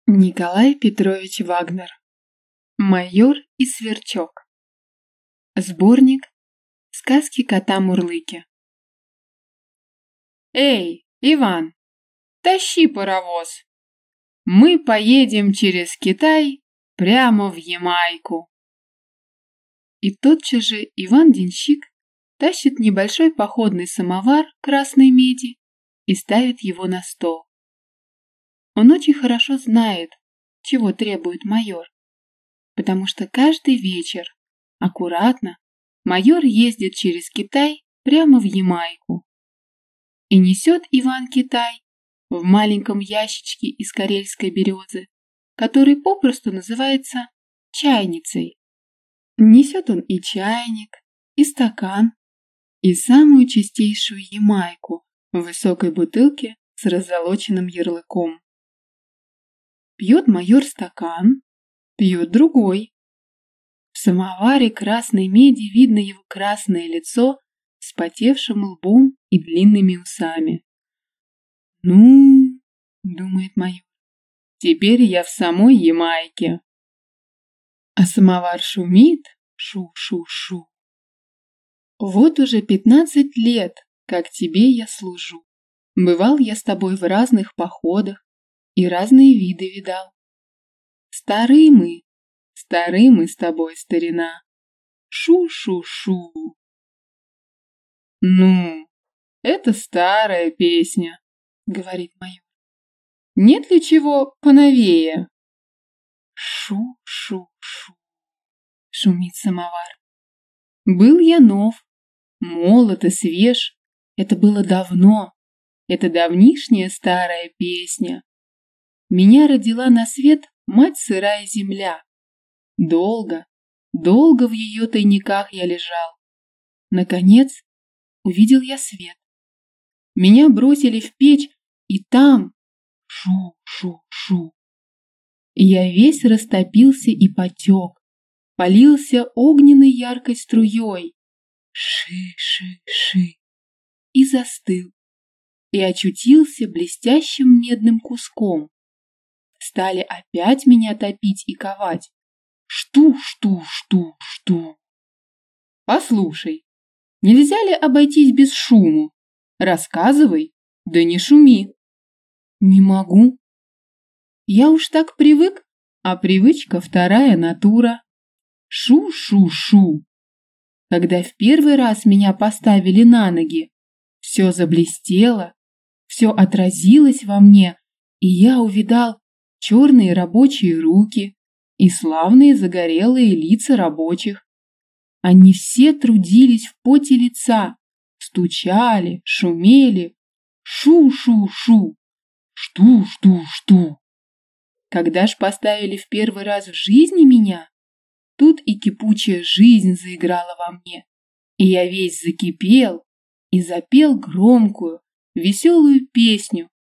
Николай Петрович Вагнер. Майор и сверчок. Сборник «Сказки кота-мурлыки». Эй, Иван, тащи паровоз. Мы поедем через Китай прямо в Ямайку. И тотчас же Иван-денщик тащит небольшой походный самовар красной меди и ставит его на стол. Он очень хорошо знает, чего требует майор, потому что каждый вечер, аккуратно, майор ездит через Китай прямо в Ямайку. И несет Иван Китай в маленьком ящичке из карельской березы, который попросту называется чайницей. Несет он и чайник, и стакан, и самую чистейшую ямайку в высокой бутылке с раззолоченным ярлыком. Пьет майор стакан, пьет другой. В самоваре красной меди видно его красное лицо с потевшим лбом и длинными усами. «Ну, — думает майор, — теперь я в самой Ямайке». А самовар шумит, шу-шу-шу. Вот уже 15 лет, как тебе я служу. Бывал я с тобой в разных походах и разные виды видал. Стары мы с тобой, старина. Шу-шу-шу. Ну, это старая песня, говорит майор. Нет ли чего поновее? Шу-шу-шу, шумит самовар. Был я нов, молод и свеж. Это было давно. Это давнишняя старая песня. Меня родила на свет мать сырая земля. Долго, долго в ее тайниках я лежал. Наконец увидел я свет. Меня бросили в печь, и там шу-шу-шу. Я весь растопился и потек, полился огненной яркой струей. Ши-ши-ши. И застыл. И очутился блестящим медным куском. Стали опять меня топить и ковать. Шту-шту-шту-шту. Послушай, нельзя ли обойтись без шуму? Рассказывай, да не шуми. Не могу. Я уж так привык, а привычка вторая натура. Шу-шу-шу. Когда в первый раз меня поставили на ноги, все заблестело, все отразилось во мне, и я увидал черные рабочие руки и славные загорелые лица рабочих. Они все трудились в поте лица, стучали, шумели, шу-шу-шу, шту-шту-шту. Когда ж поставили в первый раз в жизни меня, тут и кипучая жизнь заиграла во мне, и я весь закипел и запел громкую, веселую песню